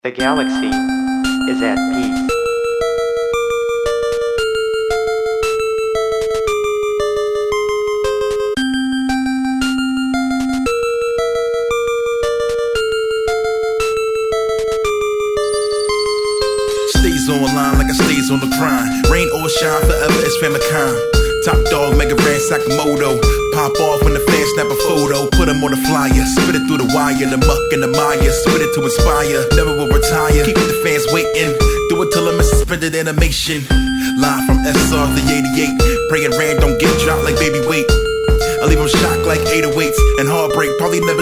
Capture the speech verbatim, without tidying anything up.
The galaxy is at peace. Stays online like I stays on the grind. Rain or shine, forever it's Famicom. Top dog, Mega Ran Sakamoto. Pop off when the fans snap a photo. Put him on the flyer, spit it through the wire. The muck and the mire, spit it to inspire. Never will retire, keep the fans waiting. Do it till I'm in suspended animation. Live from S R the eighty-eight. Praying Rand don't get dropped like baby weight. I leave him shocked like eight oh eights and heartbreak. Probably never